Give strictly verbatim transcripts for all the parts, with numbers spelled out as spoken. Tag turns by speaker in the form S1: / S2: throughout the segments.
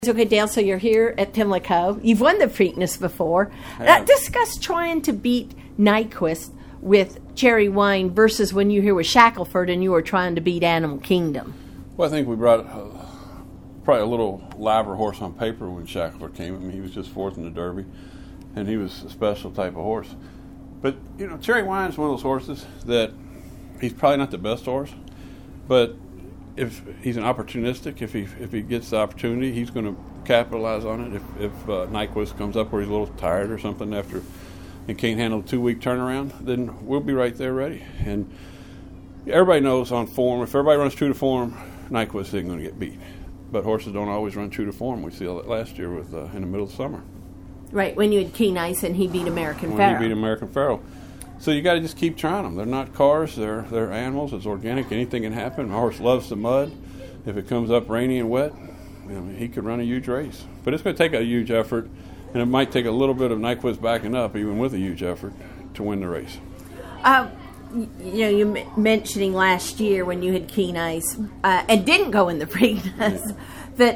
S1: Okay, Dale, so you're here at Pimlico. You've won the Preakness before. Uh, discuss trying to beat Nyquist with Cherry Wine versus when you were here with Shackelford and you were trying to beat Animal Kingdom.
S2: Well, I think we brought uh, probably a little livelier horse on paper when Shackelford came. I mean, he was just fourth in the Derby, and he was a special type of horse. But, you know, Cherry Wine is one of those horses that he's probably not the best horse, but if he's an opportunistic, if he if he gets the opportunity, he's going to capitalize on it. If if uh, Nyquist comes up where he's a little tired or something after and can't handle a two-week turnaround, then we'll be right there ready. And everybody knows on form, if everybody runs true to form, Nyquist isn't going to get beat. But horses don't always run true to form. We saw that last year with uh, in the middle of summer.
S1: Right, when you had Keen Ice and he beat American
S2: when
S1: Pharoah.
S2: When he beat American Pharoah. So you got to just keep trying them. They're not cars. They're they're animals. It's organic. Anything can happen. A horse loves the mud. If it comes up rainy and wet, I mean, he could run a huge race. But it's going to take a huge effort, and it might take a little bit of Nyquist backing up, even with a huge effort, to win the race.
S1: Uh, you know, you m- mentioning last year when you had Keen Ice uh, and didn't go in the Preakness, yeah. that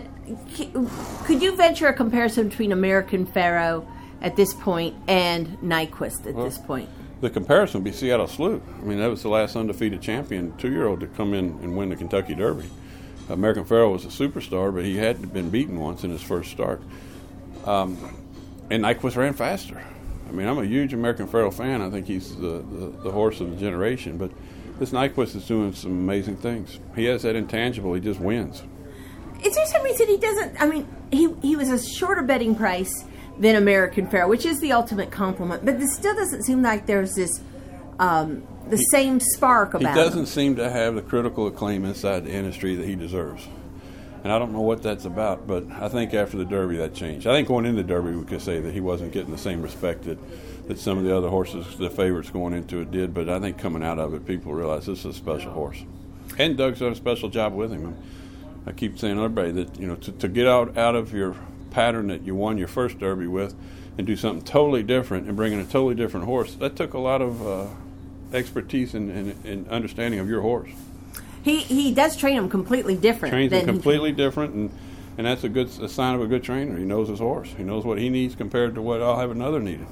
S1: could you venture a comparison between American Pharoah at this point and Nyquist at well, this point?
S2: The comparison would be Seattle Slew. I mean, that was the last undefeated champion, two-year-old, to come in and win the Kentucky Derby. American Pharoah was a superstar, but he had been beaten once in his first start. Um, and Nyquist ran faster. I mean, I'm a huge American Pharoah fan. I think he's the, the, the horse of the generation. But this Nyquist is doing some amazing things. He has that intangible. He just wins.
S1: Is there some reason he doesn't? I mean, he he was a shorter betting price than American Pharoah, which is the ultimate compliment. But this still doesn't seem like there's this um, the he, same spark about him.
S2: He doesn't him. seem to have the critical acclaim inside the industry that he deserves. And I don't know what that's about, but I think after the Derby that changed. I think going into the Derby we could say that he wasn't getting the same respect that, that some of the other horses, the favorites going into it, did. But I think coming out of it, people realize this is a special horse. And Doug's done a special job with him. I keep saying to everybody that, you know, to, to get out, out of your pattern that you won your first Derby with and do something totally different and bring in a totally different horse, that took a lot of uh, expertise and, and, and understanding of your horse.
S1: He he does train him completely different.
S2: Trains
S1: than
S2: him completely different, and, and that's a good a sign of a good trainer. He knows his horse. He knows what he needs compared to what I'll have another needed.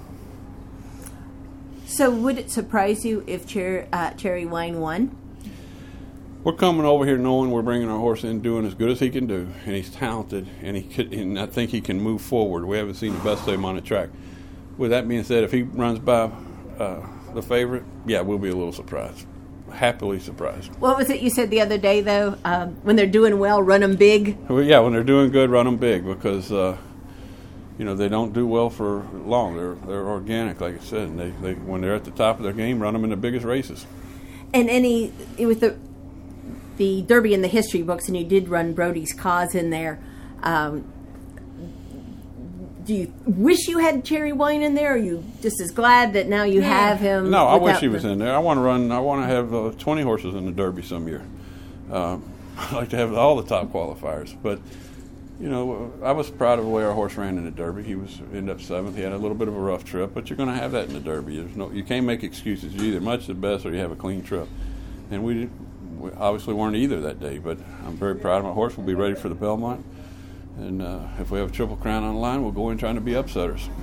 S1: So would it surprise you if Cher, uh, Cherry Wine won?
S2: We're coming over here knowing we're bringing our horse in doing as good as he can do, and he's talented, and he could, and I think he can move forward. We haven't seen the best of him on the track. With that being said, if he runs by uh, the favorite, yeah, we'll be a little surprised. Happily surprised.
S1: What was it you said the other day, though? Um, when they're doing well, run them big?
S2: Well, yeah, when they're doing good, run them big, because uh, you know, they don't do well for long. They're they're organic, like I said, and they, they when they're at the top of their game, run them in the biggest races.
S1: And any with the the Derby and the history books, and you did run Brody's Cause in there. Um, do you wish you had Cherry Wine in there, or are you just as glad that now you yeah. have him?
S2: No, I wish he was the... in there. I want to run. I want to have uh, twenty horses in the Derby some year. Um, I'd like to have all the top qualifiers, but you know, I was proud of the way our horse ran in the Derby. He was ended up seventh. He had a little bit of a rough trip, but you're going to have that in the Derby. There's no, you can't make excuses. You either much the best or you have a clean trip, and we. We obviously weren't either that day, but I'm very proud of my horse. We'll be ready for the Belmont. And uh, if we have a Triple Crown on the line, we'll go in trying to be upsetters.